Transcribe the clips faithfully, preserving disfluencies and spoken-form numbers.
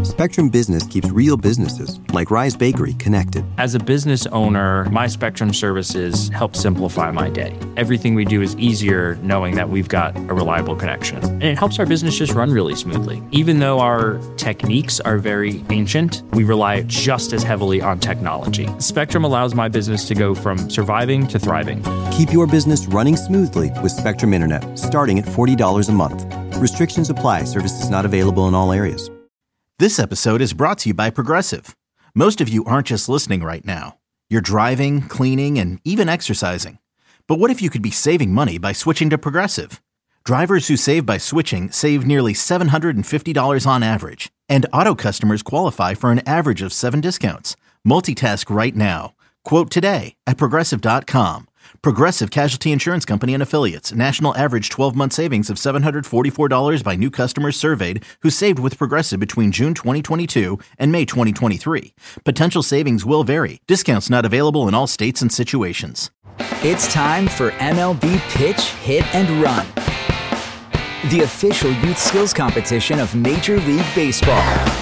Spectrum Business keeps real businesses, like Rise Bakery, connected. As a business owner, my Spectrum services help simplify my day. Everything we do is easier knowing that we've got a reliable connection. And it helps our business just run really smoothly. Even though our techniques are very ancient, we rely just as heavily on technology. Spectrum allows my business to go from surviving to thriving. Keep your business running smoothly with Spectrum Internet, starting at forty dollars a month. Restrictions apply. Services not available in all areas. This episode is brought to you by Progressive. Most of you aren't just listening right now. You're driving, cleaning, and even exercising. But what if you could be saving money by switching to Progressive? Drivers who save by switching save nearly seven hundred fifty dollars on average. And auto customers qualify for an average of seven discounts. Multitask right now. Quote today at Progressive dot com. Progressive Casualty Insurance Company and Affiliates. National average twelve-month savings of seven hundred forty-four dollars by new customers surveyed who saved with Progressive between June twenty twenty-two and May twenty twenty-three. Potential savings will vary. Discounts not available in all states and situations. It's time for M L B Pitch, Hit, and Run, the official youth skills competition of Major League Baseball.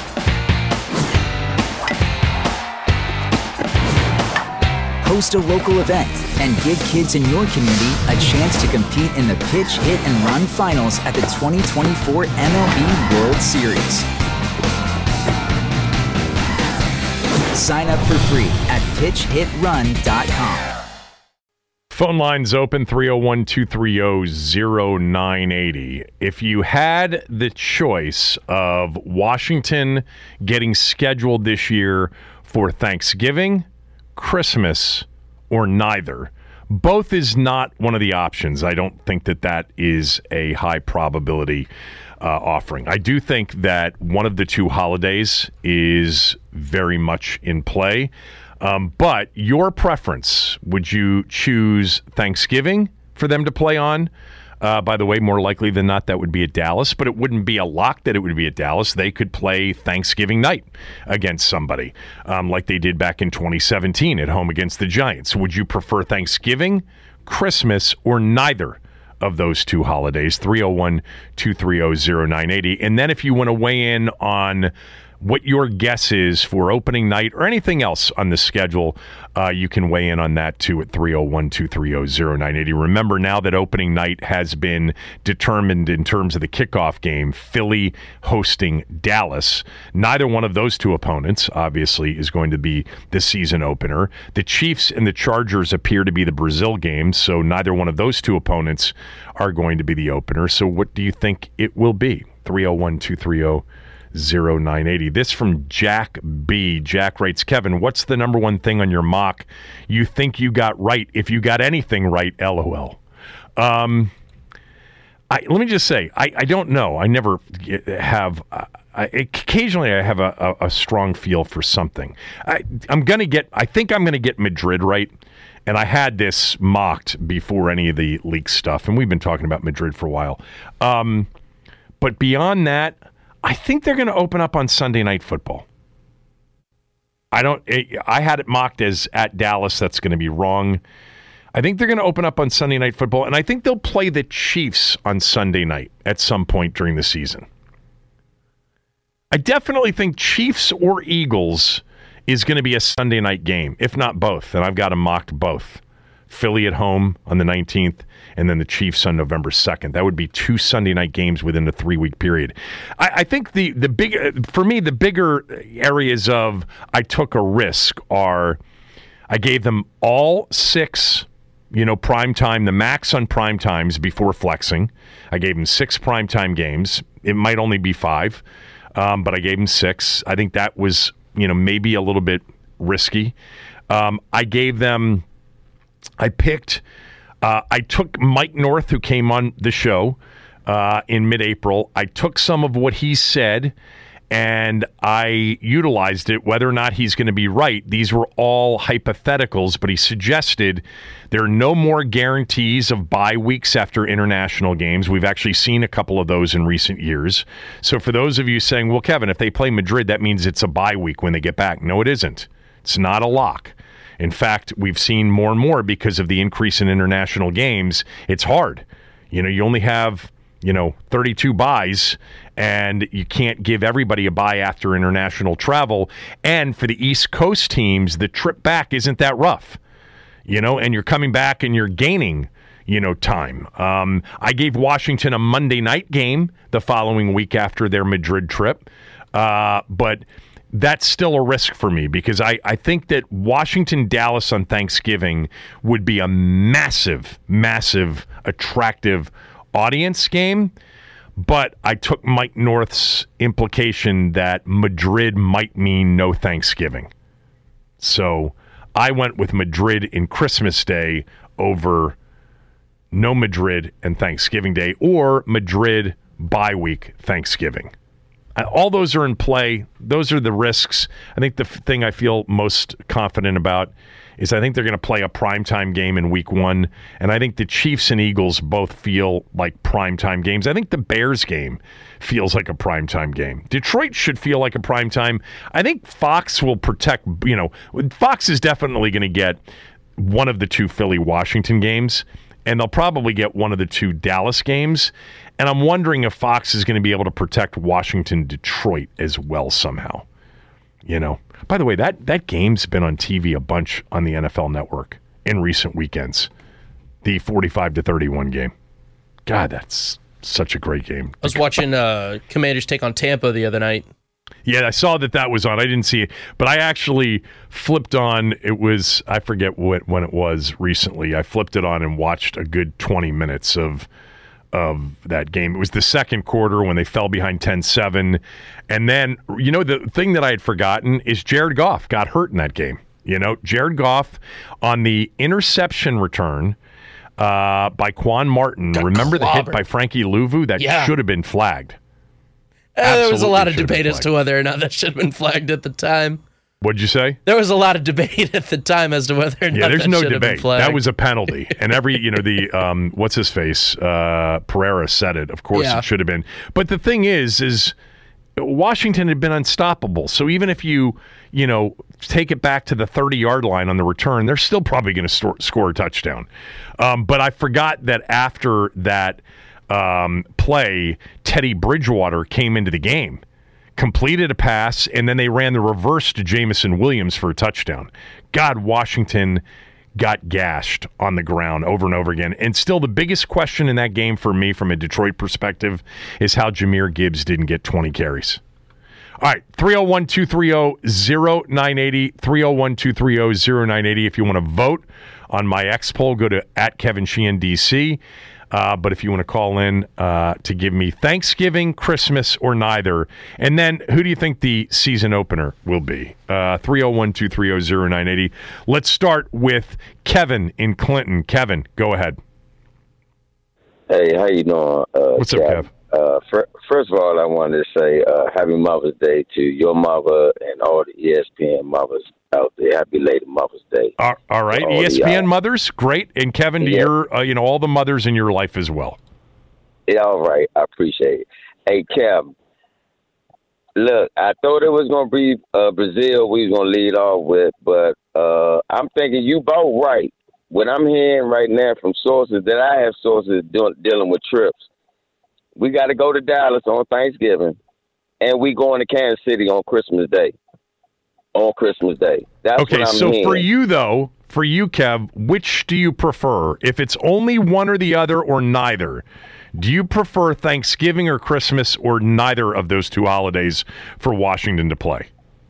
Host a local event and give kids in your community a chance to compete in the Pitch, Hit, and Run finals at the twenty twenty-four M L B World Series. Sign up for free at pitch hit run dot com. Phone lines open three oh one, two three oh, oh nine eight oh. If you had the choice of Washington getting scheduled this year for Thanksgiving, Christmas, or neither, both is not one of the options. I don't think that that is a high probability uh, offering. I do think that one of the two holidays is very much in play. Um, but your preference, would you choose Thanksgiving for them to play on? Uh, by the way, more likely than not, that would be at Dallas, but it wouldn't be a lock that it would be at Dallas. They could play Thanksgiving night against somebody, um, like they did back in twenty seventeen at home against the Giants. Would you prefer Thanksgiving, Christmas, or neither of those two holidays? three oh one, two three oh, oh nine eight oh. And then if you want to weigh in on what your guess is for opening night or anything else on the schedule, uh, you can weigh in on that too at three oh one, two three oh, oh nine eight oh. Remember now that opening night has been determined in terms of the kickoff game, Philly hosting Dallas. Neither one of those two opponents, obviously, is going to be the season opener. The Chiefs and the Chargers appear to be the Brazil games, so neither one of those two opponents are going to be the opener. So what do you think it will be? three oh one, two three oh, oh nine eight oh. This from Jack B. Jack writes, Kevin, what's the number one thing on your mock you think you got right if you got anything right, LOL? Um, I, let me just say, I, I don't know. I never have... Uh, I, occasionally I have a, a, a strong feel for something. I, I'm going to get... I think I'm going to get Madrid right. And I had this mocked before any of the leak stuff. And we've been talking about Madrid for a while. Um, but beyond that... I think they're going to open up on Sunday Night Football. I don't. I had it mocked as at Dallas. That's going to be wrong. I think they're going to open up on Sunday Night Football, and I think they'll play the Chiefs on Sunday night at some point during the season. I definitely think Chiefs or Eagles is going to be a Sunday night game, if not both, and I've got them mocked both. Philly at home on the nineteenth, and then the Chiefs on November second. That would be two Sunday night games within a three-week period. I, I think the the big for me the bigger areas of I took a risk are I gave them all six, you know, prime time, the max on prime times before flexing. I gave them six prime time games. It might only be five, um, but I gave them six. I think that was, you know, maybe a little bit risky. Um, I gave them. I picked, uh, I took Mike North, who came on the show uh, in mid-April. I took some of what he said, and I utilized it, whether or not he's going to be right. These were all hypotheticals, but he suggested there are no more guarantees of bye weeks after international games. We've actually seen a couple of those in recent years. So for those of you saying, well, Kevin, if they play Madrid, that means it's a bye week when they get back. No, it isn't. It's not a lock. In fact, we've seen more and more because of the increase in international games. It's hard. You know, you only have, you know, thirty-two buys, and you can't give everybody a bye after international travel. And for the East Coast teams, the trip back isn't that rough, you know, and you're coming back and you're gaining, you know, time. Um, I gave Washington a Monday night game the following week after their Madrid trip, uh, but that's still a risk for me because I, I think that Washington-Dallas on Thanksgiving would be a massive, massive, attractive audience game. But I took Mike North's implication that Madrid might mean no Thanksgiving. So I went with Madrid in Christmas Day over no Madrid and Thanksgiving Day or Madrid bye week Thanksgiving. All those are in play. Those are the risks. I think the thing I feel most confident about is I think they're going to play a primetime game in week one, and I think the Chiefs and Eagles both feel like primetime games. I think the Bears game feels like a primetime game. Detroit should feel like a primetime. I think Fox will protect, you know, Fox is definitely going to get one of the two Philly-Washington games, and they'll probably get one of the two Dallas games. And I'm wondering if Fox is going to be able to protect Washington-Detroit as well somehow. You know, by the way, that, that game's been on T V a bunch on the N F L Network in recent weekends. The forty-five to thirty-one game. God, that's such a great game. I was watching uh, Commanders take on Tampa the other night. Yeah, I saw that that was on. I didn't see it, but I actually flipped on. It was, I forget what when it was recently. I flipped it on and watched a good twenty minutes of of that game. It was the second quarter when they fell behind ten seven. And then, you know, the thing that I had forgotten is Jared Goff got hurt in that game. You know, Jared Goff on the interception return uh, by Quan Martin. Got Remember the hit clobbered. by Frankie Louvu? That Yeah. should have been flagged. Uh, there was a lot of Absolutely should have debate been as to whether or not that should have been flagged at the time. What'd you say? There was a lot of debate at the time as to whether or not Yeah, there's that no should have been debate. flagged. That was a penalty. And every, you know, the, um, what's his face? Uh, Pereira said it. Of course Yeah. it should have been. But the thing is, is Washington had been unstoppable. So even if you, you know, take it back to the thirty-yard line on the return, they're still probably going to score a touchdown. Um, but I forgot that after that um, play, Teddy Bridgewater came into the game, completed a pass, and then they ran the reverse to Jamison Williams for a touchdown. God, Washington got gashed on the ground over and over again. And still the biggest question in that game for me from a Detroit perspective is how Jahmyr Gibbs didn't get twenty carries. All right, three oh one, two three oh, oh nine eight oh, three oh one, two three oh, oh nine eight oh. If you want to vote on my X poll, go to at Kevin Sheehan D C. Uh, but if you want to call in uh, to give me Thanksgiving, Christmas, or neither, and then who do you think the season opener will be? Uh, three oh one, two three oh, oh nine eight oh. Let's start with Kevin in Clinton. Kevin, go ahead. Hey, how you doing? Uh, What's up, Kev? Kev? Uh, fir- first of all, I wanted to say uh, Happy Mother's Day to your mother and all the E S P N mothers out there. Happy late Mother's Day. All, all right, all E S P N the, uh, mothers, great, and Kevin, to yeah. your, uh, you know, all the mothers in your life as well. Yeah, all right. I appreciate it. Hey, Kev, look, I thought it was going to be uh, Brazil we was going to lead off with, but uh, I'm thinking you both right. What I'm hearing right now from sources that I have sources doing, dealing with trips, we got to go to Dallas on Thanksgiving, and we going to Kansas City on Christmas Day. On Christmas Day. That's Okay, what I'm so hearing. for you, though, for you, Kev, which do you prefer? If it's only one or the other or neither, do you prefer Thanksgiving or Christmas or neither of those two holidays for Washington to play?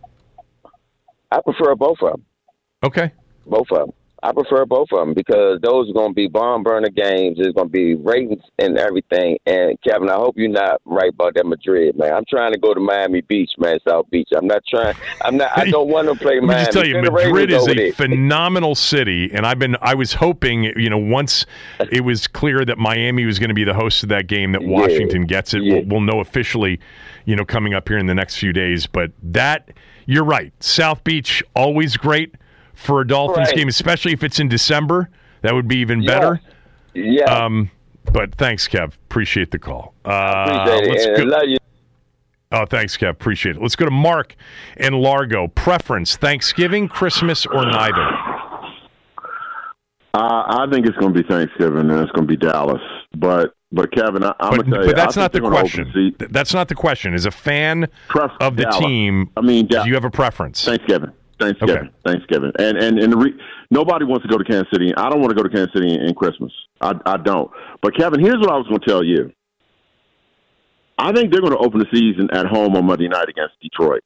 I prefer both of them. Okay. Both of them. I prefer both of them because those are going to be barn burner games. There's going to be ratings and everything. And Kevin, I hope you're not right about that Madrid, man. I'm trying to go to Miami Beach, man, South Beach. I'm not trying. I'm not. I don't want to play Let me Miami. just tell you, Send the Madrid Ravens is over a there. phenomenal city, and I've been. I was hoping, you know, once it was clear that Miami was going to be the host of that game, that Yeah. Washington gets it. Yeah. We'll, we'll know officially, you know, coming up here in the next few days. But that, you're right. South Beach always great for a Dolphins Right. game, especially if it's in December. That would be even Yeah. better. Yeah. Um, but thanks, Kev. Appreciate the call. Uh, Appreciate let's it. go- And I love you. Oh, thanks, Kev. Appreciate it. Let's go to Mark in Largo. Preference, Thanksgiving, Christmas, or neither? Uh, I think it's going to be Thanksgiving and it's going to be Dallas. But But Kevin, I, I'm but, gonna tell you, but that's I not the think they're gonna question. open the season. That's not the question. As a fan Pref- of the Dallas. team, I mean, do Da- you have a preference? Thanksgiving, Thanksgiving, Okay. Thanksgiving, and and and the re- nobody wants to go to Kansas City. I don't want to go to Kansas City in, in Christmas. I I don't. But Kevin, here's what I was going to tell you. I think they're going to open the season at home on Monday night against Detroit.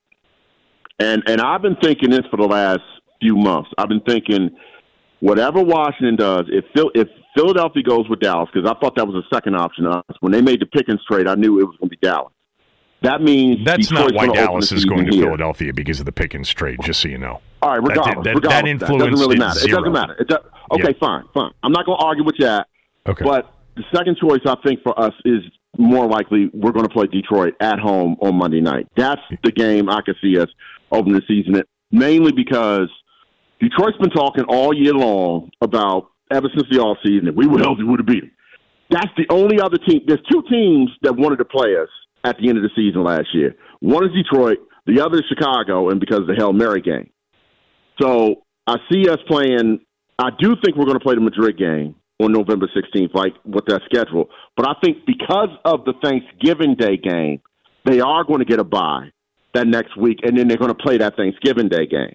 And and I've been thinking this for the last few months. I've been thinking whatever Washington does, if Phil, if Philadelphia goes with Dallas, because I thought that was a second option. Uh, when they made the Pickens trade, I knew it was going to be Dallas. That means That's Detroit's not why gonna Dallas open the is going to season here. Philadelphia because of the Pickens trade, just so you know. All right, regardless, that, that, regardless that that influence doesn't really is matter. Zero. It doesn't matter. It does, okay, Yeah. fine, fine. I'm not going to argue with that. Okay. But the second choice, I think, for us is more likely we're going to play Detroit at home on Monday night. That's the game I could see us opening the season, mainly because Detroit's been talking all year long about, ever since the offseason, that we would healthy would have beat them. That's the only other team. There's two teams that wanted to play us at the end of the season last year. One is Detroit, the other is Chicago, and because of the Hail Mary game. So I see us playing. I do think we're going to play the Madrid game on November sixteenth, like with that schedule. But I think because of the Thanksgiving Day game, they are going to get a bye that next week, and then they're going to play that Thanksgiving Day game.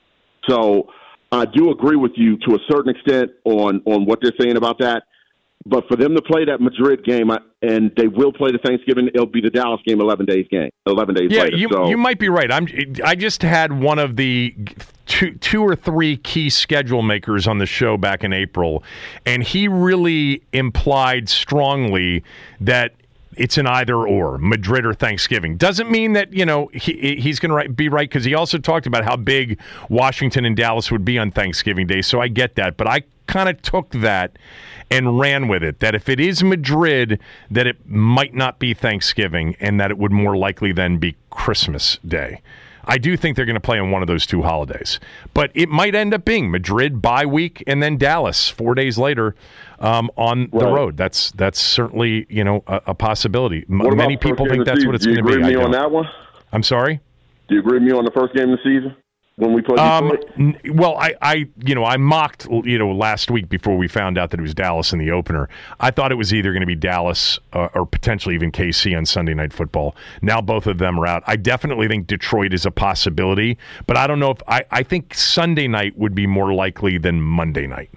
So I do agree with you to a certain extent on, on what they're saying about that. But for them to play that Madrid game, and they will play the Thanksgiving, it'll be the Dallas game eleven days game, eleven days yeah, later. you so. you might be right. I'm I just had one of the two two or three key schedule makers on the show back in April, and he really implied strongly that it's an either or, Madrid or Thanksgiving. Doesn't mean that, you know, he, he's going to be right, because he also talked about how big Washington and Dallas would be on Thanksgiving Day, so I get that. But I kind of took that and ran with it, that if it is Madrid, that it might not be Thanksgiving, and that it would more likely then be Christmas Day. I do think they're going to play on one of those two holidays. But it might end up being Madrid bye week and then Dallas four days later um, on Right. the road. That's that's certainly, you know, a, a possibility. M- What about Many the first people game think of the that's season? what it's Do you going to be. agree with me I on don't. that one? I'm sorry? Do you agree with me on the first game of the season when we played Um, Detroit? n- well, I, I, you know, I mocked, you know, last week before we found out that it was Dallas in the opener. I thought it was either going to be Dallas uh, or potentially even K C on Sunday Night Football. Now both of them are out. I definitely think Detroit is a possibility, but I don't know if I, I think Sunday night would be more likely than Monday night.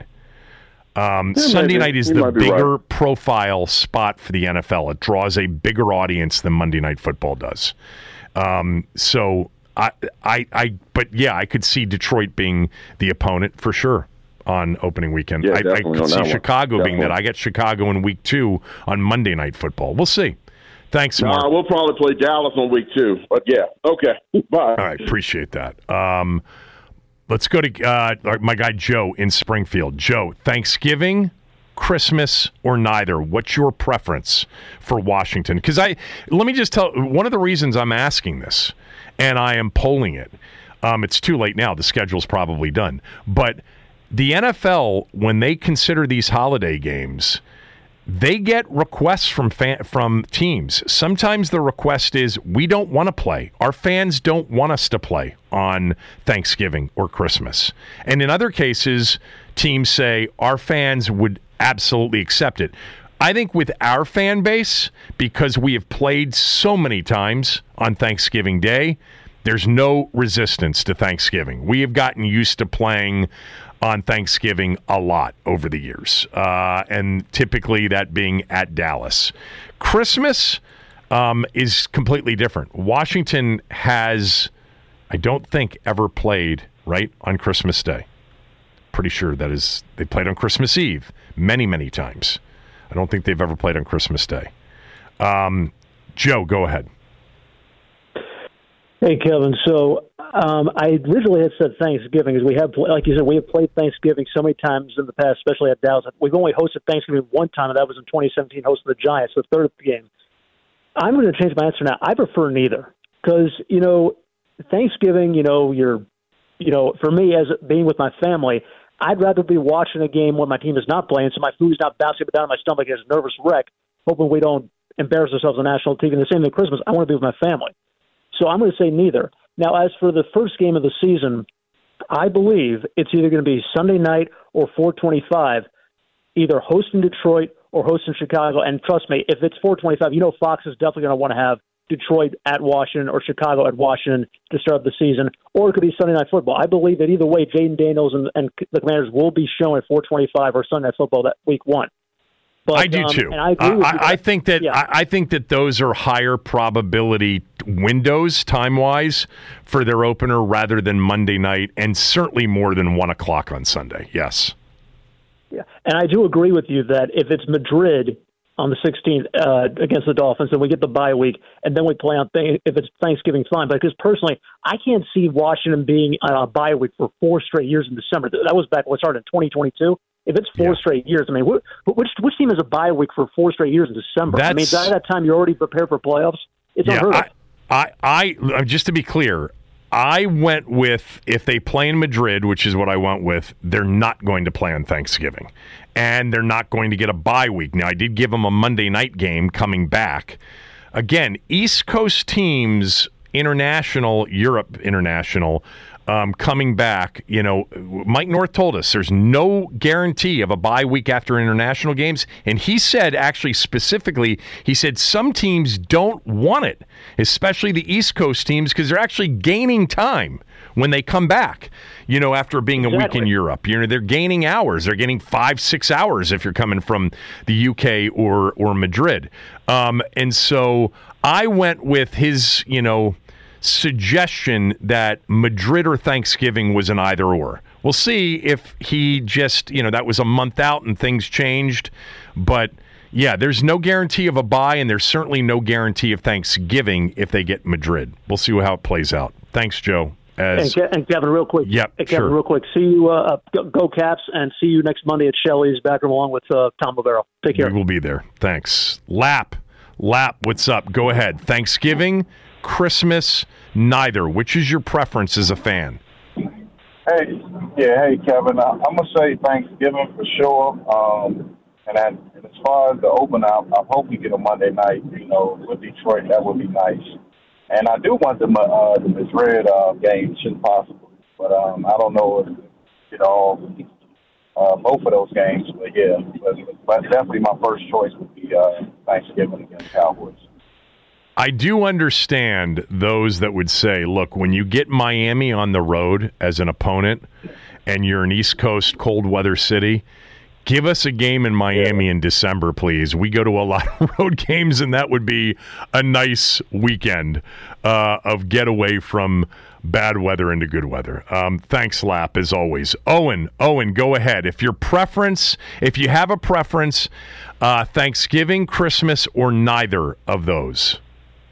Um, Yeah, Sunday maybe. night is You the might be bigger right. profile spot for the N F L. It draws a bigger audience than Monday Night Football does. Um, so I, I, I, but yeah, I could see Detroit being the opponent for sure on opening weekend. Yeah, I, I definitely could on see that one. Chicago being that. Definitely. I get Chicago in week two on Monday Night Football. We'll see. Thanks, Mark. Nah, we'll probably play Dallas on week two. But yeah, okay. Bye. All right, appreciate that. Um, let's go to uh, my guy Joe in Springfield. Joe, Thanksgiving, Christmas, or neither? What's your preference for Washington? Because I let me just tell one of the reasons I'm asking this, and I am polling it. Um, it's too late now. The schedule's probably done. But the N F L, when they consider these holiday games, they get requests from fan, from teams. Sometimes the request is, we don't want to play. Our fans don't want us to play on Thanksgiving or Christmas. And in other cases, teams say, our fans would absolutely accept it. I think with our fan base, because we have played so many times on Thanksgiving Day, there's no resistance to Thanksgiving. We have gotten used to playing on Thanksgiving a lot over the years, uh, and typically that being at Dallas. Christmas um, is completely different. Washington has, I don't think, ever played right on Christmas Day. Pretty sure that is, they played on Christmas Eve many, many times. I don't think they've ever played on Christmas Day. Um, Joe, go ahead. Hey, Kevin. So um, I originally had said Thanksgiving because we have, like you said, we have played Thanksgiving so many times in the past, especially at Dallas. We've only hosted Thanksgiving one time, and that was in twenty seventeen, hosting the Giants, the third game. I'm going to change my answer now. I prefer neither because, you know, Thanksgiving, you know, you're, you know, for me, as being with my family, I'd rather be watching a game when my team is not playing, so my food's not bouncing up and down my stomach as a nervous wreck, hoping we don't embarrass ourselves on national T V. And the same thing with Christmas. I want to be with my family. So I'm going to say neither. Now, as for the first game of the season, I believe it's either going to be Sunday night or four twenty-five, either hosting Detroit or hosting Chicago. And trust me, if it's four twenty-five, you know Fox is definitely going to want to have Detroit at Washington or Chicago at Washington to start the season, or it could be Sunday Night Football. I believe that either way, Jaden Daniels and, and the Commanders will be showing four twenty-five or Sunday Night Football that week one. But, I do um, too. And I, agree with I, you. I think that yeah. I, I think that those are higher probability windows time wise for their opener rather than Monday night, and certainly more than one o'clock on Sunday. Yes. Yeah, and I do agree with you that if it's Madrid on the sixteenth uh, against the Dolphins, and we get the bye week, and then we play on th- if it's Thanksgiving, fine. But because personally, I can't see Washington being on a bye week for four straight years in December. That was back when it started in twenty twenty-two. If it's four yeah. straight years, I mean, wh- which which team has a bye week for four straight years in December? That's, I mean, by that time you're already prepared for playoffs. It's yeah, unheard of. I, I, I, just to be clear, I went with, if they play in Madrid, which is what I went with, they're not going to play on Thanksgiving. And they're not going to get a bye week. Now, I did give them a Monday night game coming back. Again, East Coast teams, international, Europe international, um, coming back. You know, Mike North told us there's no guarantee of a bye week after international games. And he said, actually specifically, he said some teams don't want it, especially the East Coast teams, because they're actually gaining time when they come back, you know, after being exactly. a week in Europe. You know, they're gaining hours. They're getting five, six hours if you're coming from the U K or or Madrid. Um, and so I went with his, you know, suggestion that Madrid or Thanksgiving was an either or. We'll see if he just, you know, that was a month out and things changed. But yeah, there's no guarantee of a bye, and there's certainly no guarantee of Thanksgiving if they get Madrid. We'll see how it plays out. Thanks, Joe. As, and, Ke- and Kevin, real quick. Yep, hey, Kevin, sure. real quick. See you, uh, go, go Caps, and see you next Monday at Shelley's back room along with uh, Tom Bavero. Take care. We will be there. Thanks. Lap. Lap, what's up? Go ahead. Thanksgiving, Christmas, neither. Which is your preference as a fan? Hey, yeah, hey, Kevin. I, I'm going to say Thanksgiving for sure. Um, and, I, and as far as the opener, I, I hope we get a Monday night, you know, with Detroit. That would be nice. And I do want the uh, the Madrid uh, game, should possible, but um, I don't know if you know uh, both of those games. But yeah, but, but definitely my first choice would be uh, Thanksgiving against Cowboys. I do understand those that would say, look, when you get Miami on the road as an opponent, and you're an East Coast cold weather city, give us a game in Miami yeah. in December, please. We go to a lot of road games, and that would be a nice weekend uh, of getaway from bad weather into good weather. Um, thanks, Lap, as always. Owen, Owen, go ahead. If your preference, if you have a preference, uh, Thanksgiving, Christmas, or neither of those.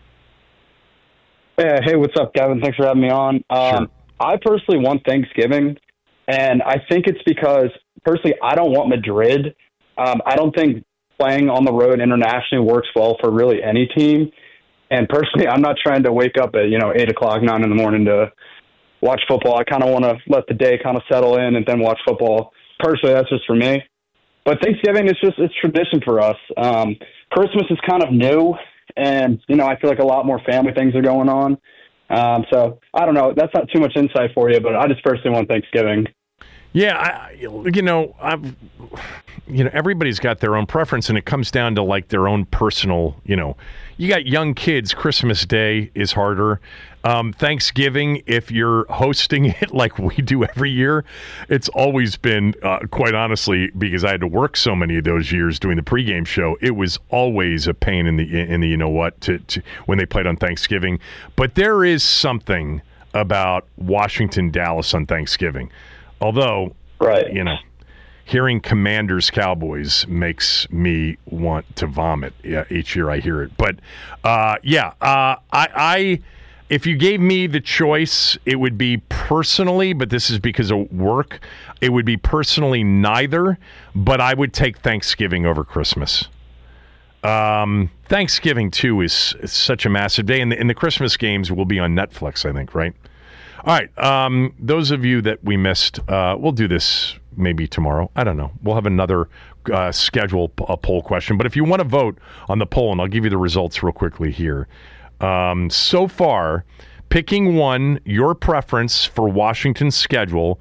Yeah, hey, what's up, Kevin? Thanks for having me on. Um, sure. I personally want Thanksgiving, and I think it's because personally, I don't want Madrid. Um, I don't think playing on the road internationally works well for really any team. And personally, I'm not trying to wake up at, you know, eight o'clock, nine in the morning to watch football. I kind of want to let the day kind of settle in and then watch football. Personally, that's just for me. But Thanksgiving is just, it's tradition for us. Um, Christmas is kind of new, and, you know, I feel like a lot more family things are going on. Um, so I don't know. That's not too much insight for you, but I just personally want Thanksgiving. Yeah, I, you know, I've, you know, everybody's got their own preference, and it comes down to like their own personal, you know, you got young kids. Christmas Day is harder. Um, Thanksgiving, if you're hosting it like we do every year, it's always been, uh, quite honestly, because I had to work so many of those years doing the pregame show, it was always a pain in the in the you know what to, to when they played on Thanksgiving. But there is something about Washington, Dallas on Thanksgiving. Although, right. you know, hearing Commanders Cowboys makes me want to vomit yeah, each year I hear it. But uh, yeah, uh, I, I if you gave me the choice, it would be personally, but this is because of work, it would be personally neither, but I would take Thanksgiving over Christmas. Um, Thanksgiving, too, is, is such a massive day, and the, and the Christmas games will be on Netflix, I think, right? All right, um, those of you that we missed, uh, we'll do this maybe tomorrow. I don't know. We'll have another uh, schedule a poll question. But if you want to vote on the poll, and I'll give you the results real quickly here. Um, so far, picking one, your preference for Washington's schedule,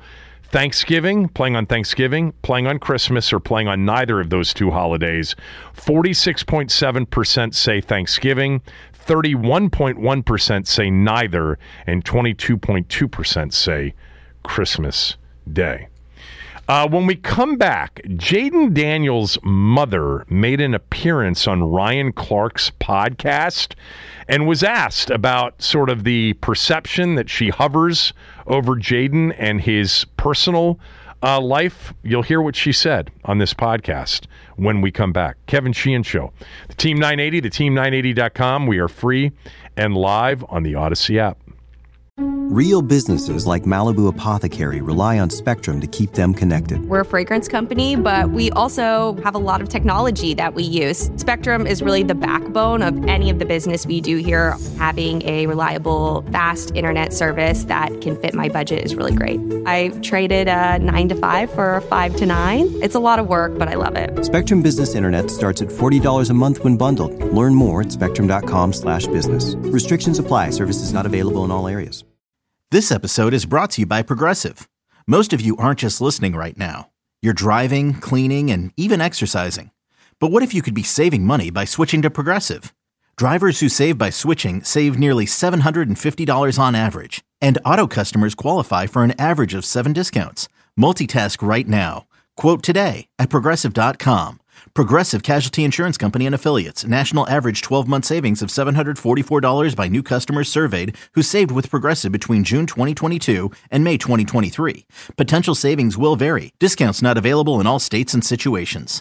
Thanksgiving, playing on Thanksgiving, playing on Christmas, or playing on neither of those two holidays. forty-six point seven percent say Thanksgiving, thirty-one point one percent say neither, and twenty-two point two percent say Christmas Day. Uh, when we come back, Jayden Daniels' mother made an appearance on Ryan Clark's podcast and was asked about sort of the perception that she hovers over Jayden and his personal uh, life. You'll hear what she said on this podcast when we come back. Kevin Sheehan Show. The Team nine eighty, the team nine eighty dot com. We are free and live on the Odyssey app. Real businesses like Malibu Apothecary rely on Spectrum to keep them connected. We're a fragrance company, but we also have a lot of technology that we use. Spectrum is really the backbone of any of the business we do here. Having a reliable, fast internet service that can fit my budget is really great. I traded a nine to five for a five to nine. It's a lot of work, but I love it. Spectrum Business Internet starts at forty dollars a month when bundled. Learn more at spectrum.com slash business. Restrictions apply. Services not available in all areas. This episode is brought to you by Progressive. Most of you aren't just listening right now. You're driving, cleaning, and even exercising. But what if you could be saving money by switching to Progressive? Drivers who save by switching save nearly seven hundred fifty dollars on average. And auto customers qualify for an average of seven discounts. Multitask right now. Quote today at progressive dot com. Progressive Casualty Insurance Company and Affiliates. National average twelve-month savings of seven hundred forty-four dollars by new customers surveyed who saved with Progressive between June twenty twenty-two and May twenty twenty-three. Potential savings will vary. Discounts not available in all states and situations.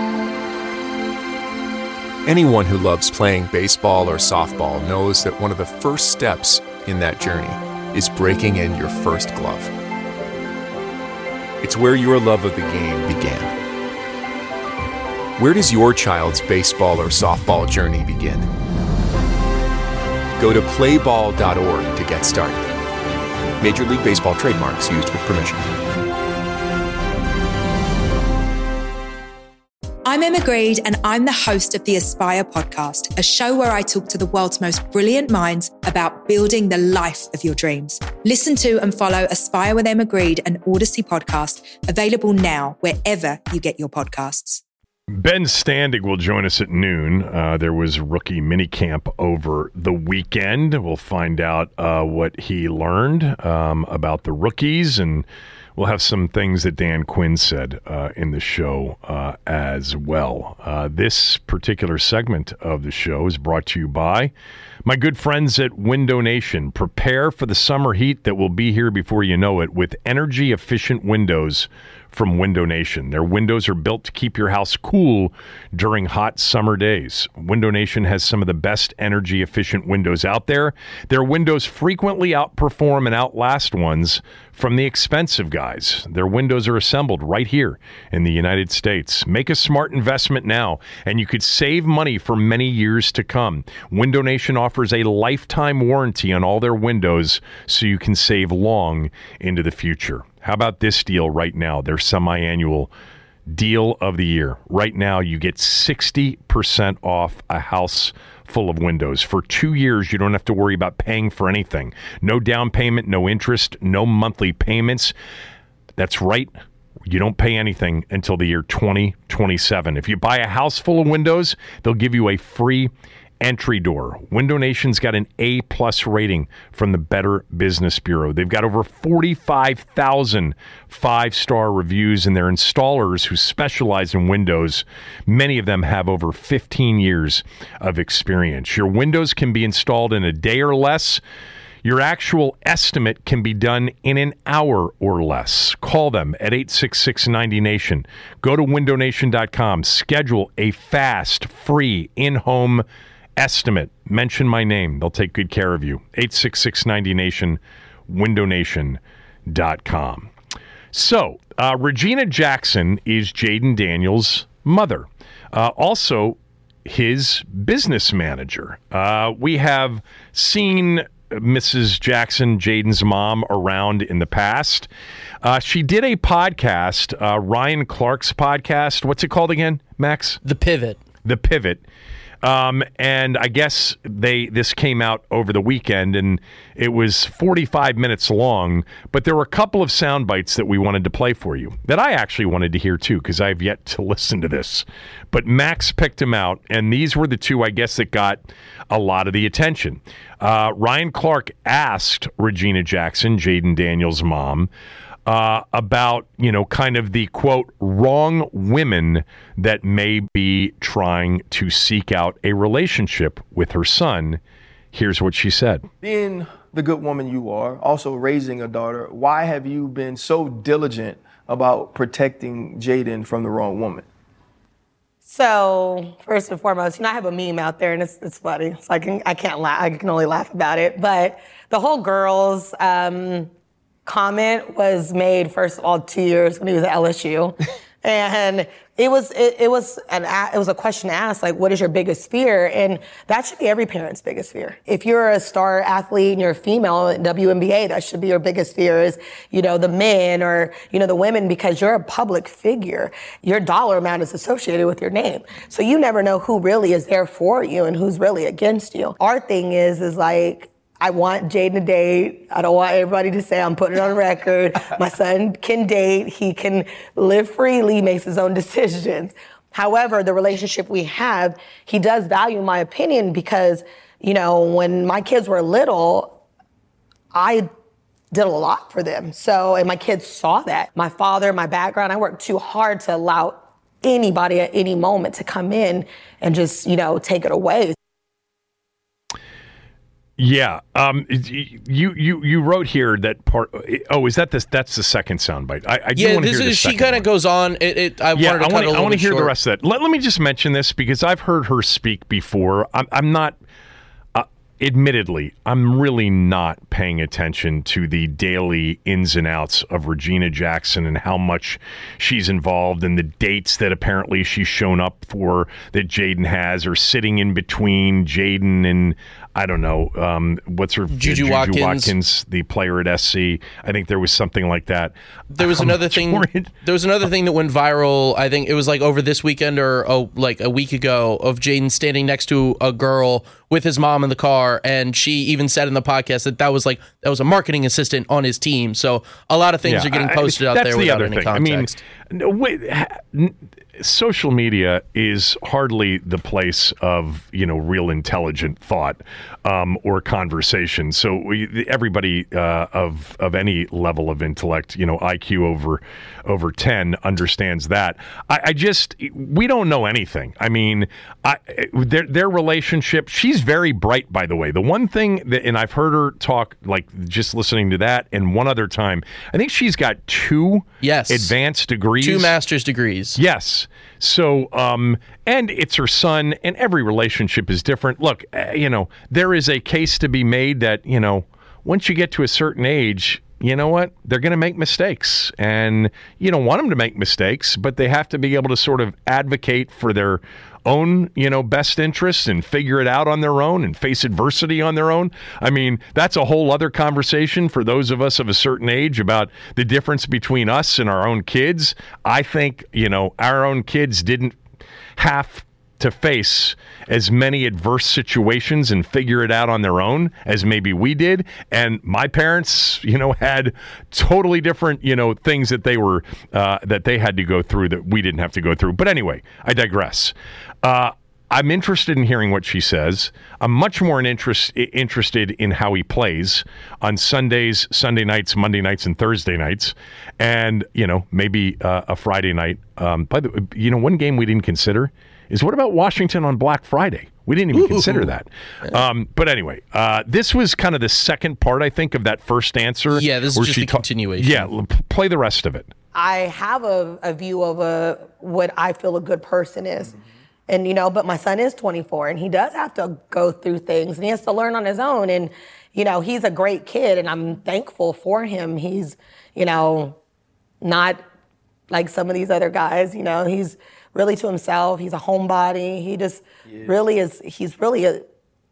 Anyone who loves playing baseball or softball knows that one of the first steps in that journey is breaking in your first glove. It's where your love of the game began. Where does your child's baseball or softball journey begin? Go to play ball dot org to get started. Major League Baseball trademarks used with permission. I'm Emma Greed, and I'm the host of the Aspire podcast, a show where I talk to the world's most brilliant minds about building the life of your dreams. Listen to and follow Aspire with Emma Greed, an Odyssey podcast, available now wherever you get your podcasts. Ben Standig will join us at noon. Uh, there was rookie minicamp over the weekend. We'll find out uh, what he learned um, about the rookies, and we'll have some things that Dan Quinn said uh, in the show uh, as well. Uh, this particular segment of the show is brought to you by my good friends at Window Nation. Prepare for the summer heat that will be here before you know it with energy-efficient windows from Window Nation. Their windows are built to keep your house cool during hot summer days. Window Nation has some of the best energy-efficient windows out there. Their windows frequently outperform and outlast ones from the expensive guys. Their windows are assembled right here in the United States. Make a smart investment now, and you could save money for many years to come. Window Nation offers a lifetime warranty on all their windows, so you can save long into the future. How about this deal right now? Their semi-annual deal of the year. Right now, you get sixty percent off a house full of windows. For two years, you don't have to worry about paying for anything. No down payment, no interest, no monthly payments. That's right. You don't pay anything until the year twenty twenty-seven. If you buy a house full of windows, they'll give you a free entry door. Window Nation's got an A plus rating from the Better Business Bureau. They've got over forty-five thousand five-star reviews, and their installers who specialize in windows, many of them have over fifteen years of experience. Your windows can be installed in a day or less. Your actual estimate can be done in an hour or less. Call them at eight six six, ninety nation. Go to window nation dot com. Schedule a fast, free, in-home estimate. Mention my name. They'll take good care of you. eight six six, ninety nation, window nation dot com. So, uh, Regina Jackson is Jayden Daniels' mother. Uh, also, his business manager. Uh, we have seen Missus Jackson, Jayden's mom, around in the past. Uh, she did a podcast, uh, Ryan Clark's podcast. What's it called again, Max? The Pivot. The Pivot. Um, and I guess they this came out over the weekend, and it was forty-five minutes long. But there were a couple of sound bites that we wanted to play for you that I actually wanted to hear too, because I've yet to listen to this. But Max picked them out, and these were the two, I guess, that got a lot of the attention. Uh, Ryan Clark asked Regina Jackson, Jayden Daniels' mom, Uh, about, you know, kind of the, quote, wrong women that may be trying to seek out a relationship with her son. Here's what she said. Being the good woman you are, also raising a daughter, why have you been so diligent about protecting Jayden from the wrong woman? So, first and foremost, you know, I have a meme out there, and it's, it's funny. So I, can, I can't laugh. I can only laugh about it. But the whole girls... Um, comment was made, first of all, two years when he was at L S U. And it was it, it was an it was a question asked, like, what is your biggest fear? And that should be every parent's biggest fear. If you're a star athlete and you're a female in W N B A, that should be your biggest fear is, you know, the men or, you know, the women, because you're a public figure. Your dollar amount is associated with your name. So you never know who really is there for you and who's really against you. Our thing is, is like, I want Jayden to date. I don't want everybody to say I'm putting it on record. My son can date. He can live freely, he makes his own decisions. However, the relationship we have, he does value my opinion because, you know, when my kids were little, I did a lot for them. So, and my kids saw that. My father, my background, I worked too hard to allow anybody at any moment to come in and just, you know, take it away. Yeah, um, you you you wrote here that part. Oh, is that this? That's the second soundbite. I, I do yeah, want to this hear is. the She kind of goes on. It. it I yeah, wanted to I cut want a little I want to bit hear short. the rest of that. Let, let me just mention this because I've heard her speak before. I'm, I'm not. Uh, admittedly, I'm really not paying attention to the daily ins and outs of Regina Jackson and how much she's involved and the dates that apparently she's shown up for that Jayden has, or sitting in between Jayden and, I don't know, um, what's her Juju Juju Watkins. Watkins, the player at S C. I think there was something like that. There was I'm another thing. worried. There was another thing that went viral. I think it was like over this weekend or oh, like a week ago, of Jayden standing next to a girl with his mom in the car, and she even said in the podcast that that was like that was a marketing assistant on his team. So a lot of things Yeah, are getting I- posted out that's there the without other any thing. context. I mean, no, wait, ha- n- social media is hardly the place of, you know, real intelligent thought um, or conversation. So we, everybody uh, of of any level of intellect, you know, I Q over over ten understands that. I, I just we don't know anything. I mean, I, their their relationship. She's very bright, by the way. The one thing that, and I've heard her talk, like just listening to that, and one other time, I think she's got two yes. advanced degrees, Two master's degrees. Yes. So, um, and it's her son, and every relationship is different. Look, uh, you know, there is a case to be made that, you know, once you get to a certain age, you know what? They're going to make mistakes, and you don't want them to make mistakes, but they have to be able to sort of advocate for their own, you know, best interests and figure it out on their own and face adversity on their own. I mean, that's a whole other conversation for those of us of a certain age about the difference between us and our own kids. I think, you know, our own kids didn't have to face as many adverse situations and figure it out on their own as maybe we did. And my parents, you know, had totally different, you know, things that they were, uh, that they had to go through that we didn't have to go through. But anyway, I digress. Uh, I'm interested in hearing what she says. I'm much more in interest, interested in how he plays on Sundays, Sunday nights, Monday nights, and Thursday nights. And, you know, maybe uh, a Friday night. Um, by the way, you know, one game we didn't consider is what about Washington on Black Friday? We didn't even Ooh. consider that. Um, but anyway, uh, this was kind of the second part, I think, of that first answer. Yeah, this is just a ta- continuation. Yeah, l- play the rest of it. I have a, a view of a what I feel a good person is. Mm-hmm. And, you know, but my son is twenty-four, and he does have to go through things, and he has to learn on his own. And, you know, he's a great kid, and I'm thankful for him. He's, you know, not like some of these other guys, you know, he's really to himself. He's a homebody. He just yeah. really is, he's really a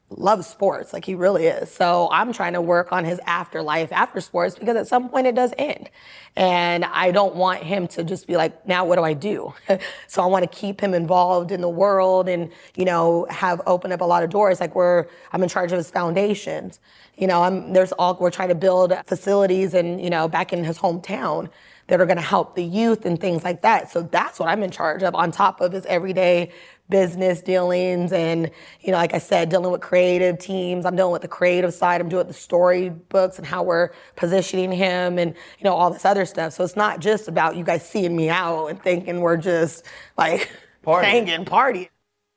loves sports, like he really is. So I'm trying to work on his afterlife after sports, because at some point it does end. And I don't want him to just be like, now what do I do? So I want to keep him involved in the world and, you know, have opened up a lot of doors. Like we're, I'm in charge of his foundations. You know, I'm, there's all, we're trying to build facilities and, you know, back in his hometown that are going to help the youth and things like that. So that's what I'm in charge of, on top of his everyday business dealings and, you know, like I said, dealing with creative teams. I'm dealing with the creative side. I'm doing the storybooks and how we're positioning him and, you know, all this other stuff. So it's not just about you guys seeing me out and thinking we're just like Party. hanging, party.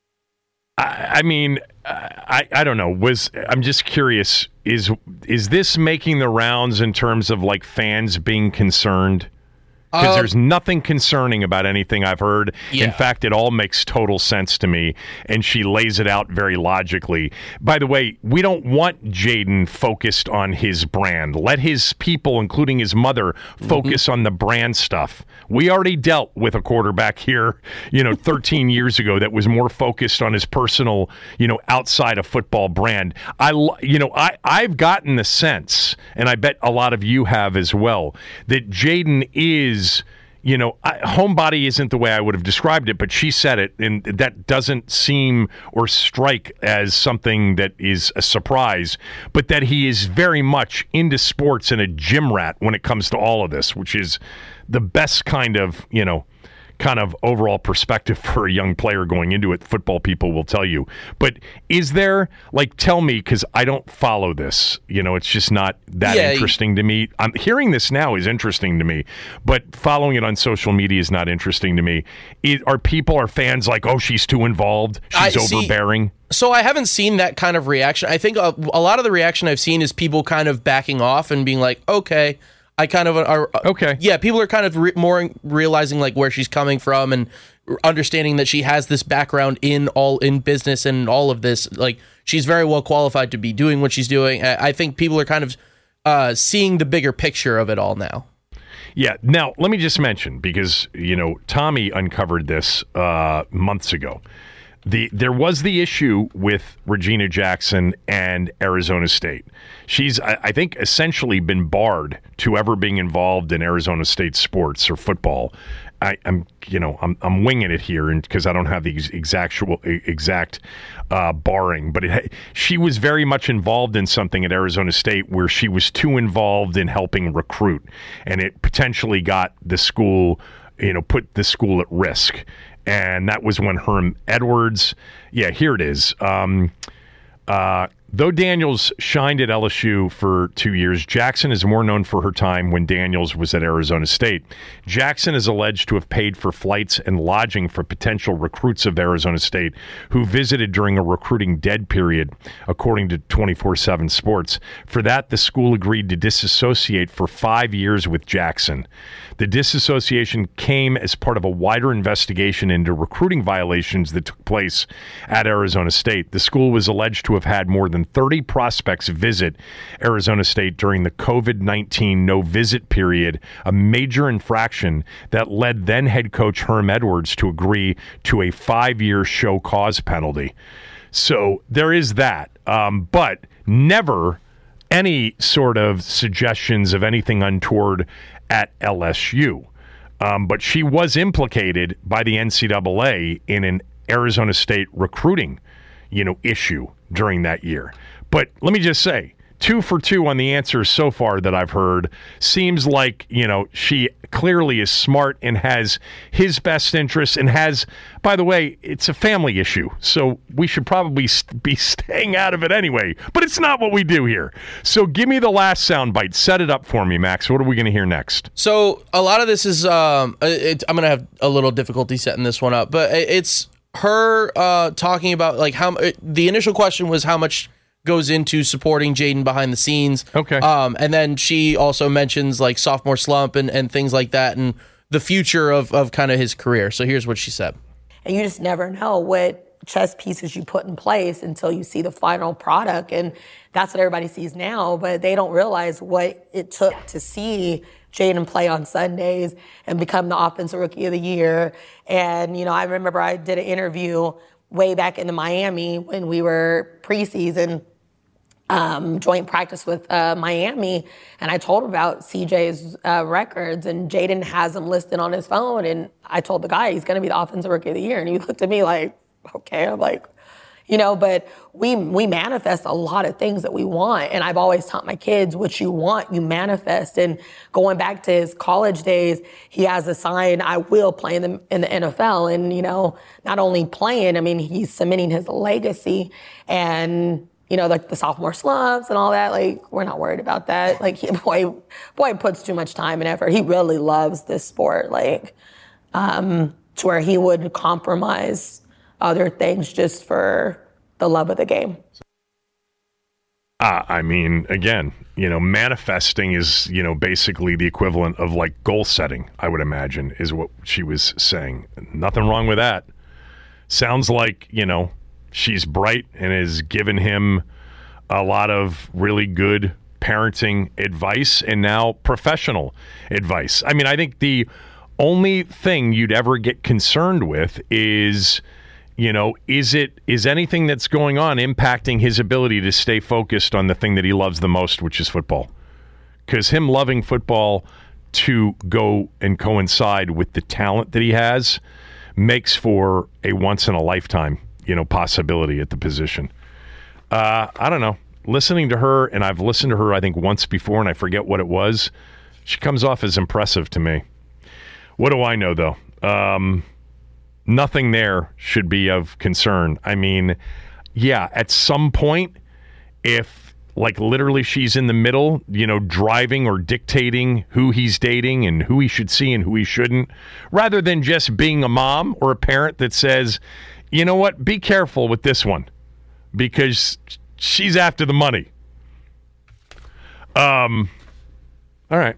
I, I mean, I, I don't know. Was I'm just curious, is is this making the rounds in terms of like fans being concerned? Because Um, there's nothing concerning about anything I've heard. Yeah. In fact, it all makes total sense to me, and she lays it out very logically. By the way, we don't want Jaden focused on his brand. Let his people, including his mother, focus Mm-hmm. on the brand stuff. We already dealt with a quarterback here, you know, thirteen years ago that was more focused on his personal, you know, outside of football brand. I, lo- you know, I, I've gotten the sense, and I bet a lot of you have as well, that Jaden is Is, you know, I, homebody isn't the way I would have described it, but she said it, and that doesn't seem or strike as something that is a surprise, but that he is very much into sports and a gym rat when it comes to all of this, which is the best kind of, you know, kind of overall perspective for a young player going into it. Football people will tell you. But is there, like, tell me, because I don't follow this. You know, it's just not that Yeah, interesting to me. I'm hearing this now is interesting to me, but following it on social media is not interesting to me. It, are people, are fans like, oh, she's too involved, she's I see- overbearing? So I haven't seen that kind of reaction. I think a, a lot of the reaction I've seen is people kind of backing off and being like, okay, I kind of are. Okay. Yeah, people are kind of re- more realizing like where she's coming from and understanding that she has this background in all in business and all of this. Like she's very well qualified to be doing what she's doing. I, I think people are kind of uh, seeing the bigger picture of it all now. Yeah. Now, let me just mention, because, you know, Tommy uncovered this uh, months ago. The there was the issue with Regina Jackson and Arizona State. She's, I, I think, essentially been barred to ever being involved in Arizona State sports or football. I, I'm, you know, I'm, I'm winging it here, and because I don't have the ex- exact exact uh, barring, but it, she was very much involved in something at Arizona State where she was too involved in helping recruit, and it potentially got the school, you know, put the school at risk. And that was when Herm Edwards, yeah, here it is. Um, uh, though Daniels shined at L S U for two years, Jackson is more known for her time when Daniels was at Arizona State. Jackson is alleged to have paid for flights and lodging for potential recruits of Arizona State who visited during a recruiting dead period, according to twenty-four seven Sports. For that, the school agreed to disassociate for five years with Jackson. The disassociation came as part of a wider investigation into recruiting violations that took place at Arizona State. The school was alleged to have had more than thirty prospects visit Arizona State during the covid nineteen no-visit period, a major infraction that led then head coach Herm Edwards to agree to a five-year show cause penalty. So there is that, um, but never any sort of suggestions of anything untoward at L S U. Um, but she was implicated by the N C double A in an Arizona State recruiting, you know, issue during that year. But let me just say, two for two on the answers so far that I've heard. Seems like, you know, she clearly is smart and has his best interests and has, by the way, it's a family issue. So we should probably st- be staying out of it anyway. But it's not what we do here. So give me the last soundbite. Set it up for me, Max. What are we going to hear next? So a lot of this is, um, it, I'm going to have a little difficulty setting this one up, but it's her uh, talking about like how the initial question was how much goes into supporting Jaden behind the scenes. Okay. Um, and then she also mentions like sophomore slump and, and things like that and the future of, of kind of his career. So here's what she said. And you just never know what chess pieces you put in place until you see the final product. And that's what everybody sees now, but they don't realize what it took to see Jaden play on Sundays and become the offensive rookie of the year. And, you know, I remember I did an interview way back in Miami when we were preseason um, joint practice with uh, Miami, and I told him about C J's uh, records, and Jaden has them listed on his phone, and I told the guy he's going to be the offensive rookie of the year, and he looked at me like, okay, I'm like, you know, but we we manifest a lot of things that we want. And I've always taught my kids, what you want, you manifest. And going back to his college days, he has a sign, I will play in the, in the N F L. And, you know, not only playing, I mean, he's cementing his legacy. And, you know, like the sophomore slumps and all that, like, we're not worried about that. Like, he, boy, boy puts too much time and effort. He really loves this sport, like, um, to where he would compromise other things just for the love of the game. Uh, I mean, again, you know, manifesting is, you know, basically the equivalent of like goal setting, I would imagine, is what she was saying. Nothing wrong with that. Sounds like, you know, she's bright and has given him a lot of really good parenting advice and now professional advice. I mean, I think the only thing you'd ever get concerned with is, you know, is it is anything that's going on impacting his ability to stay focused on the thing that he loves the most, which is football? Because him loving football to go and coincide with the talent that he has makes for a once-in-a-lifetime, you know, possibility at the position. Uh, I don't know. Listening to her, and I've listened to her, I think, once before, and I forget what it was, she comes off as impressive to me. What do I know, though? Um... Nothing there should be of concern. I mean, yeah, at some point, if like literally she's in the middle, you know, driving or dictating who he's dating and who he should see and who he shouldn't, rather than just being a mom or a parent that says, you know what, be careful with this one because she's after the money. Um, all right.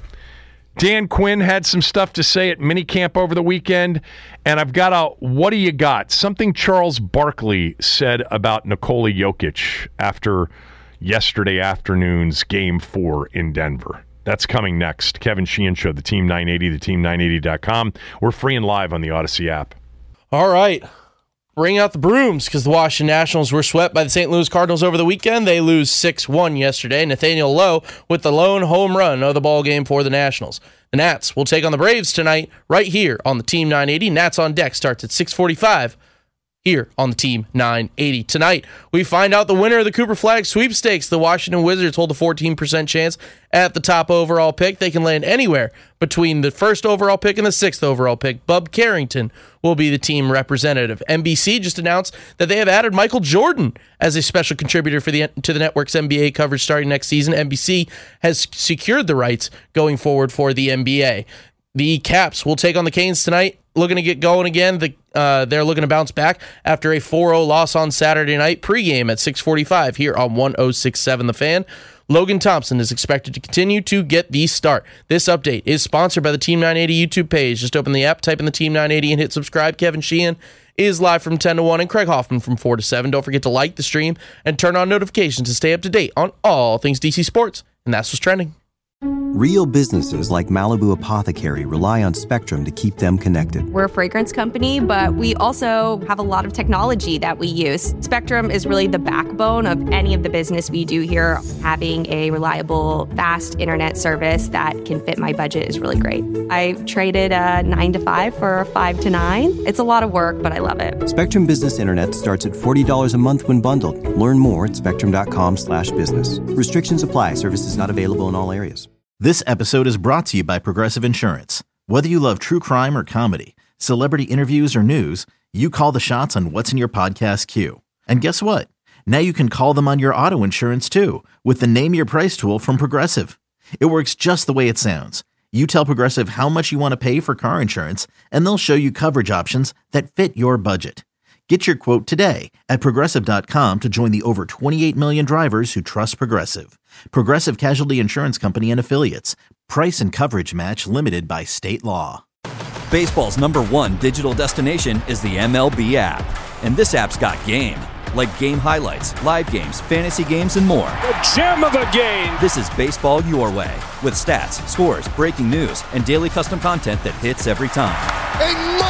Dan Quinn had some stuff to say at minicamp over the weekend, and I've got a what do you got? Something Charles Barkley said about Nikola Jokic after yesterday afternoon's game four in Denver. That's coming next. Kevin Sheehan Show, the Team nine eighty, the team nine eighty dot com. We're free and live on the Odyssey app. All right. Bring out the brooms because the Washington Nationals were swept by the Saint Louis Cardinals over the weekend. They lose six one yesterday. Nathaniel Lowe with the lone home run of the ball game for the Nationals. The Nats will take on the Braves tonight right here on the Team nine eighty. Nats on deck starts at six forty-five here on the Team nine eighty. Tonight, we find out the winner of the Cooper Flag sweepstakes. The Washington Wizards hold a fourteen percent chance at the top overall pick. They can land anywhere between the first overall pick and the sixth overall pick. Bub Carrington will be the team representative. N B C just announced that they have added Michael Jordan as a special contributor for the to the network's N B A coverage starting next season. N B C has secured the rights going forward for the N B A. The Caps will take on the Canes tonight. Looking to get going again. The, uh, they're looking to bounce back after a four oh loss on Saturday night. Pregame at six forty-five here on one oh six point seven The Fan. Logan Thompson is expected to continue to get the start. This update is sponsored by the Team nine eighty YouTube page. Just open the app, type in the Team nine eighty, and hit subscribe. Kevin Sheehan is live from ten to one, and Craig Hoffman from four to seven. Don't forget to like the stream and turn on notifications to stay up to date on all things D C Sports. And that's what's trending. Real businesses like Malibu Apothecary rely on Spectrum to keep them connected. We're a fragrance company, but we also have a lot of technology that we use. Spectrum is really the backbone of any of the business we do here. Having a reliable, fast internet service that can fit my budget is really great. I traded a nine to five for a five to nine. It's a lot of work, but I love it. Spectrum Business Internet starts at forty dollars a month when bundled. Learn more at spectrum.com slash business. Restrictions apply. Services not available in all areas. This episode is brought to you by Progressive Insurance. Whether you love true crime or comedy, celebrity interviews or news, you call the shots on what's in your podcast queue. And guess what? Now you can call them on your auto insurance too with the Name Your Price tool from Progressive. It works just the way it sounds. You tell Progressive how much you want to pay for car insurance, and they'll show you coverage options that fit your budget. Get your quote today at Progressive dot com to join the over twenty-eight million drivers who trust Progressive. Progressive Casualty Insurance Company and Affiliates. Price and coverage match limited by state law. Baseball's number one digital destination is the M L B app. And this app's got game. Like game highlights, live games, fantasy games, and more. The gem of a game! This is baseball your way. With stats, scores, breaking news, and daily custom content that hits every time. A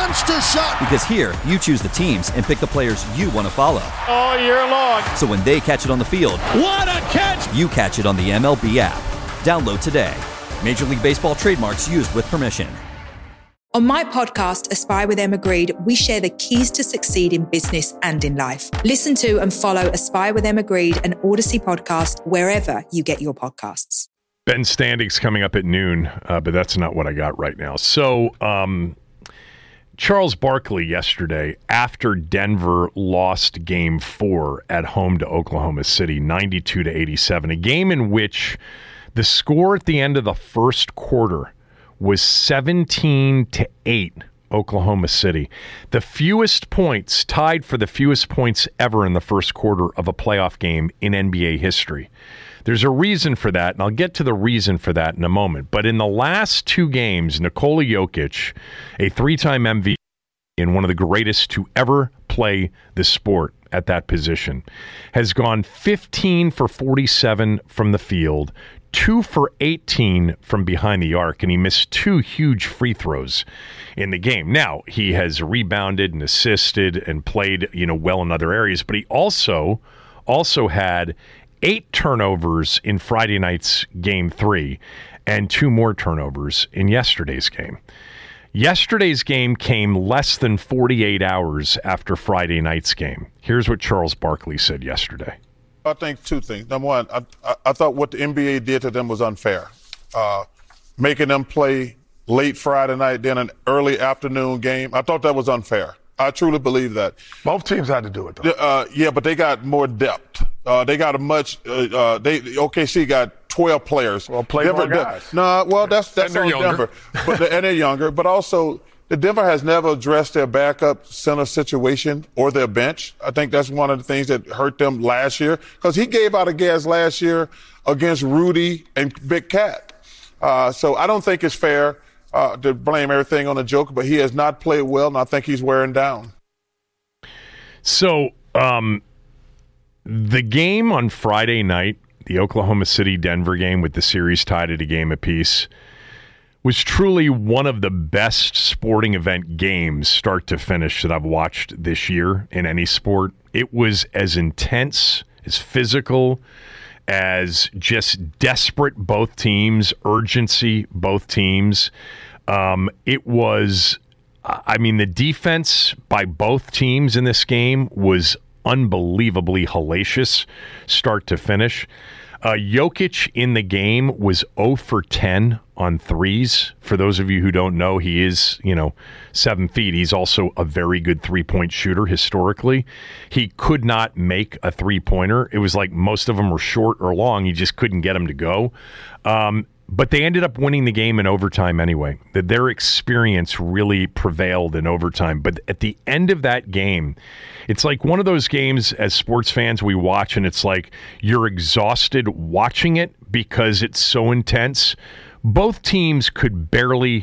monster shot. Because here, you choose the teams and pick the players you want to follow. All year long. So when they catch it on the field, what a catch! You catch it on the M L B app. Download today. Major League Baseball trademarks used with permission. On my podcast, Aspire with Emma Grede, we share the keys to succeed in business and in life. Listen to and follow Aspire with Emma Grede, an Odyssey podcast, wherever you get your podcasts. Ben Standing's coming up at noon, uh, but that's not what I got right now. So, um, Charles Barkley yesterday, after Denver lost game four at home to Oklahoma City, ninety-two to eighty-seven, a game in which the score at the end of the first quarter was seventeen to eight, Oklahoma City. The fewest points, tied for the fewest points ever in the first quarter of a playoff game in N B A history. There's a reason for that, and I'll get to the reason for that in a moment. But in the last two games, Nikola Jokic, a three-time M V P and one of the greatest to ever play the sport at that position, has gone fifteen for forty-seven from the field, two for eighteen from behind the arc, and he missed two huge free throws in the game. Now, he has rebounded and assisted and played, you know, well in other areas, but he also also had eight turnovers in Friday night's game three and two more turnovers in yesterday's game. Yesterday's game came less than forty-eight hours after Friday night's game. Here's what Charles Barkley said yesterday. I think two things. Number one, I, I, I thought what the N B A did to them was unfair. Uh, making them play late Friday night, then an early afternoon game. I thought that was unfair. I truly believe that. Both teams had to do it, though. Uh, yeah, but they got more depth. Uh, they got a much. Uh, uh, they O K C got twelve players. Well, play Denver, more guys. No, nah, well, that's that's and on younger. Denver, but the, and they're younger. But also, the Denver has never addressed their backup center situation or their bench. I think that's one of the things that hurt them last year because he gave out a gas last year against Rudy and Big Cat. Uh, so I don't think it's fair uh, to blame everything on the Joker, but he has not played well, and I think he's wearing down. So um, the game on Friday night, the Oklahoma City-Denver game with the series tied at a game apiece, was truly one of the best sporting event games start to finish that I've watched this year in any sport. It was as intense, as physical, as just desperate both teams, urgency both teams. Um, it was, I mean, the defense by both teams in this game was unbelievably hellacious start to finish. Uh, Jokic in the game was zero for ten on threes. For those of you who don't know, he is, you know, seven feet. He's also a very good three-point shooter historically. He could not make a three-pointer. It was like most of them were short or long. He just couldn't get them to go. Um, but they ended up winning the game in overtime anyway. That their experience really prevailed in overtime. But at the end of that game, it's like one of those games as sports fans we watch and it's like you're exhausted watching it because it's so intense. Both teams could barely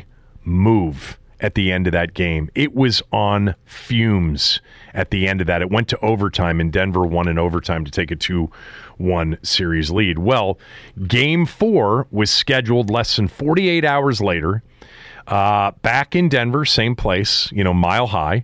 move at the end of that game. It was on fumes at the end of that. It went to overtime, and Denver won in overtime to take a two one series lead. Well, game four was scheduled less than forty-eight hours later, uh, back in Denver, same place, you know, Mile High.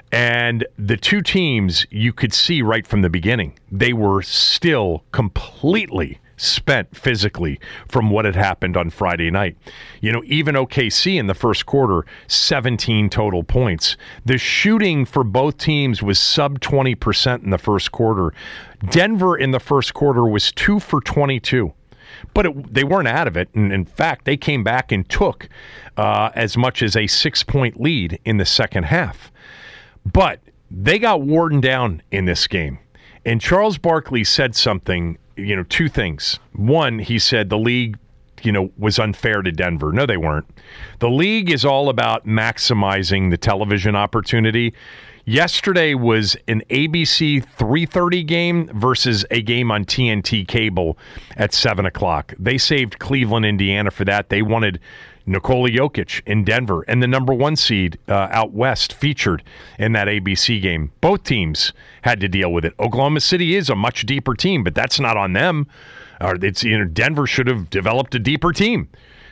And the two teams, you could see right from the beginning, they were still completely spent physically from what had happened on Friday night. You know, even O K C in the first quarter, seventeen total points. The shooting for both teams was sub twenty percent in the first quarter. Denver in the first quarter was two for twenty-two. But it, they weren't out of it. And in fact, they came back and took uh, as much as a six-point lead in the second half. But they got worn down in this game. And Charles Barkley said something, you know, two things. One, he said the league, you know, was unfair to Denver. No, they weren't. The league is all about maximizing the television opportunity. Yesterday was an A B C three thirty game versus a game on T N T cable at seven o'clock. They saved Cleveland, Indiana for that. They wanted Nikola Jokic in Denver and the number one seed uh, out west featured in that A B C game. Both teams had to deal with it. Oklahoma City is a much deeper team, but that's not on them. Or it's, you know, Denver should have developed a deeper team.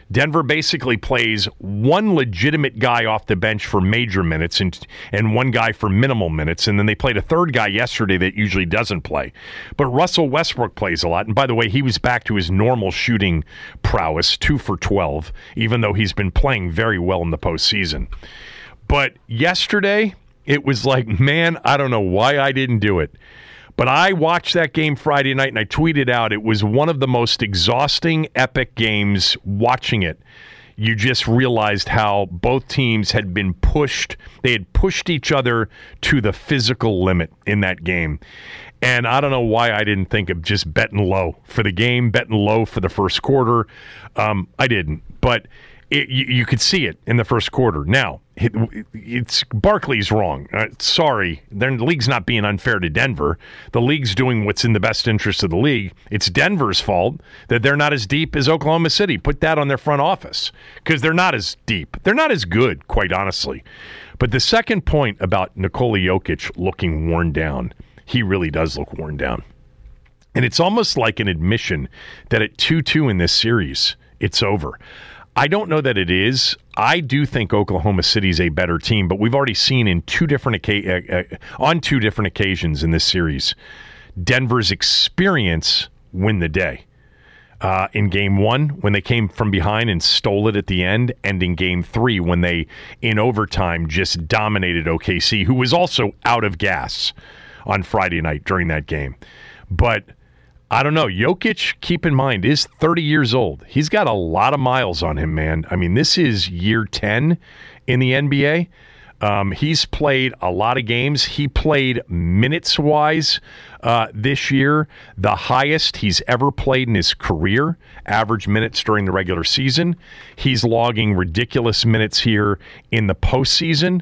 Denver basically plays one legitimate guy off the bench for major minutes and and one guy for minimal minutes, and then they played a third guy yesterday that usually doesn't play. But Russell Westbrook plays a lot, and by the way, he was back to his normal shooting prowess, two for twelve, even though he's been playing very well in the postseason. But yesterday, it was like, man, I don't know why I didn't do it. But I watched that game Friday night, and I tweeted out, it was one of the most exhausting, epic games watching it. You just realized how both teams had been pushed. They had pushed each other to the physical limit in that game. And I don't know why I didn't think of just betting low for the game, betting low for the first quarter. Um, I didn't. But It, you, you could see it in the first quarter. Now, it, it's Barkley's wrong. Uh, sorry, the league's not being unfair to Denver. The league's doing what's in the best interest of the league. It's Denver's fault that they're not as deep as Oklahoma City. Put that on their front office because they're not as deep. They're not as good, quite honestly. But the second point about Nikola Jokic looking worn down, he really does look worn down. And it's almost like an admission that at two two in this series, it's over. I don't know that it is. I do think Oklahoma City's a better team, but we've already seen in two different oca- uh, on two different occasions in this series, Denver's experience win the day. Uh, in game one, when they came from behind and stole it at the end, and in game three, when they, in overtime, just dominated O K C, who was also out of gas on Friday night during that game. But I don't know. Jokic, keep in mind, is thirty years old. He's got a lot of miles on him, man. I mean, this is year ten in the N B A. Um, he's played a lot of games. He played minutes-wise uh, this year, the highest he's ever played in his career, average minutes during the regular season. He's logging ridiculous minutes here in the postseason.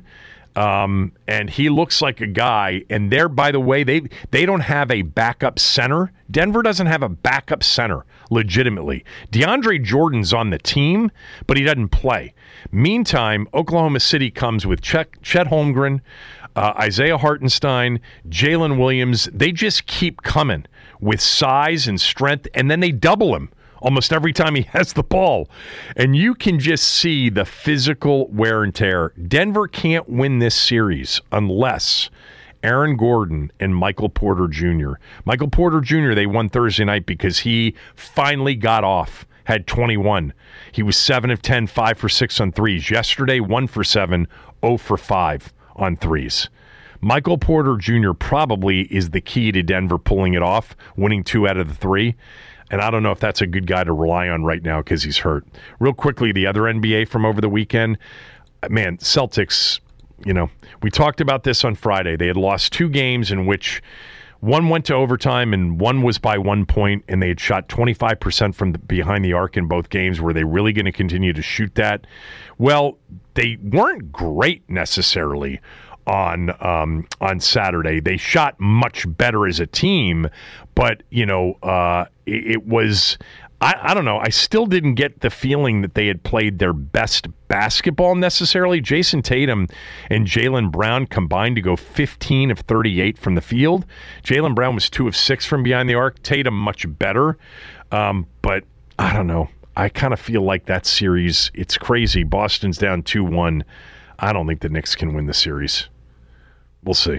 Um, and he looks like a guy, and they're, by the way, they they don't have a backup center. Denver doesn't have a backup center, legitimately. DeAndre Jordan's on the team, but he doesn't play. Meantime, Oklahoma City comes with Chet, Chet Holmgren, uh, Isaiah Hartenstein, Jalen Williams. They just keep coming with size and strength, and then they double him almost every time he has the ball. And you can just see the physical wear and tear. Denver can't win this series unless Aaron Gordon and Michael Porter Junior Michael Porter Junior, they won Thursday night because he finally got off, had twenty-one. He was seven of ten, five for six on threes. Yesterday, one for seven, zero for five on threes. Michael Porter Junior probably is the key to Denver pulling it off, winning two out of the three. And I don't know if that's a good guy to rely on right now because he's hurt. Real quickly, the other N B A from over the weekend, man, Celtics, you know, we talked about this on Friday. They had lost two games in which one went to overtime and one was by one point, and they had shot twenty-five percent from the, behind the arc in both games. Were they really going to continue to shoot that? Well, they weren't great necessarily on um, on Saturday. They shot much better as a team, but, you know, uh, it, it was, I, I don't know, I still didn't get the feeling that they had played their best basketball necessarily. Jason Tatum and Jaylen Brown combined to go fifteen of thirty-eight from the field. Jaylen Brown was two of six from behind the arc. Tatum much better, um, but I don't know. I kind of feel like that series, it's crazy. Boston's down two one. I don't think the Knicks can win the series. We'll see.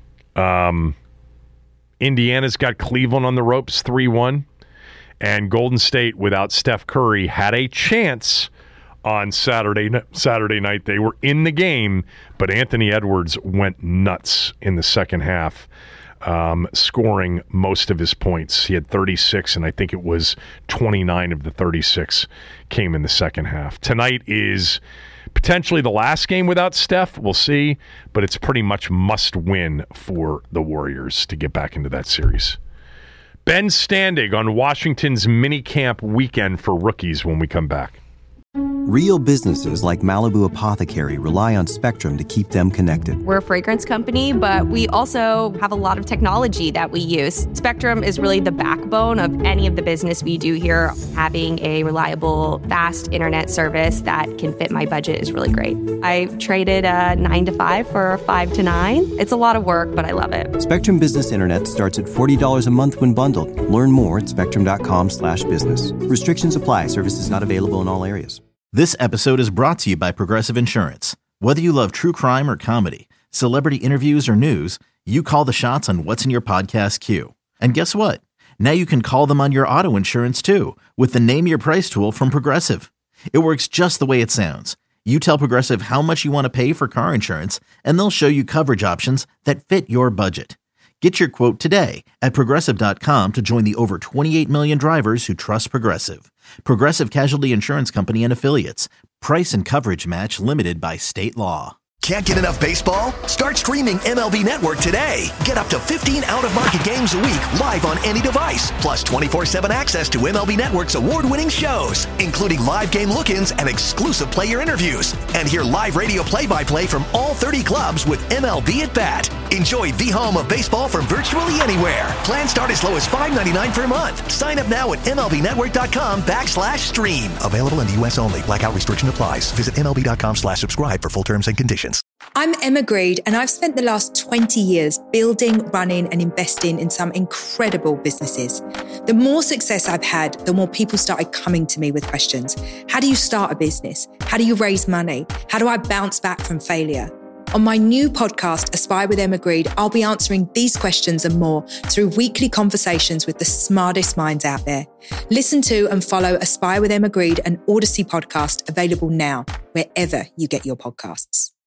Um, Indiana's got Cleveland on the ropes, three one. And Golden State, without Steph Curry, had a chance on Saturday Saturday night. They were in the game, but Anthony Edwards went nuts in the second half, um, scoring most of his points. He had thirty-six, and I think it was twenty-nine of the thirty-six came in the second half. Tonight is potentially the last game without Steph. We'll see, but it's pretty much must win for the Warriors to get back into that series. Ben Standig on Washington's minicamp weekend for rookies when we come back. Real businesses like Malibu Apothecary rely on Spectrum to keep them connected. We're a fragrance company, but we also have a lot of technology that we use. Spectrum is really the backbone of any of the business we do here. Having a reliable, fast internet service that can fit my budget is really great. I traded a nine to five for a five to nine. It's a lot of work, but I love it. Spectrum Business Internet starts at forty dollars a month when bundled. Learn more at spectrum.com slash business. Restrictions apply. Services not available in all areas. This episode is brought to you by Progressive Insurance. Whether you love true crime or comedy, celebrity interviews or news, you call the shots on what's in your podcast queue. And guess what? Now you can call them on your auto insurance too with the Name Your Price tool from Progressive. It works just the way it sounds. You tell Progressive how much you want to pay for car insurance, and they'll show you coverage options that fit your budget. Get your quote today at Progressive dot com to join the over twenty-eight million drivers who trust Progressive. Progressive Casualty Insurance Company and Affiliates. Price and coverage match limited by state law. Can't get enough baseball? Start streaming M L B Network today. Get up to fifteen out-of-market games a week live on any device, plus twenty-four seven access to M L B Network's award-winning shows, including live game look-ins and exclusive player interviews. And hear live radio play-by-play from all thirty clubs with M L B at Bat. Enjoy the home of baseball from virtually anywhere. Plans start as low as five ninety-nine per month. Sign up now at MLBnetwork.com backslash stream. Available in the U S only. Blackout restriction applies. Visit MLB.com slash subscribe for full terms and conditions. I'm Emma Greed, and I've spent the last twenty years building, running, and investing in some incredible businesses. The more success I've had, the more people started coming to me with questions. How do you start a business? How do you raise money? How do I bounce back from failure? On my new podcast, Aspire with Emma Greed, I'll be answering these questions and more through weekly conversations with the smartest minds out there. Listen to and follow Aspire with Emma Greed, an Odyssey podcast, available now, wherever you get your podcasts.